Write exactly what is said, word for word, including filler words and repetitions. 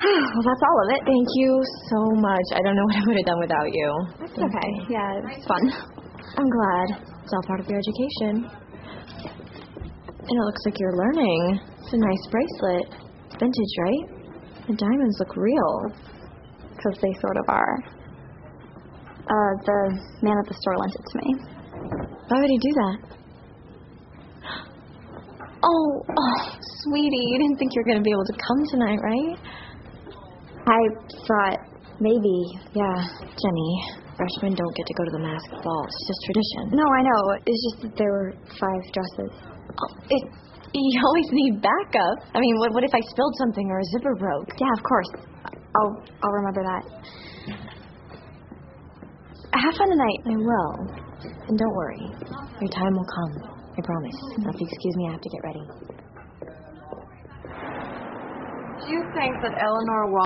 Well, that's all of it. Thank you so much. I don't know what I would have done without you. That's okay. Yeah, it's fun. I'm glad. It's all part of your education. And it looks like you're learning. It's a nice bracelet. It's vintage, right? The diamonds look real. Because they sort of are. Uh, the man at the store lent it to me. Why would he do that? Oh, oh, sweetie, you didn't think you were going to be able to come tonight, right? I thought maybe, yeah. Jenny, freshmen don't get to go to the masked ball. It's just tradition. No, I know. It's just that there were five dresses. Oh, it, you always need backup. I mean, what, what if I spilled something or a zipper broke? Yeah, of course. I'll, I'll remember that. Have fun tonight. I will. And don't worry. Your time will come. I promise. Now, if you excuse me, I have to get ready. Do you think that Eleanor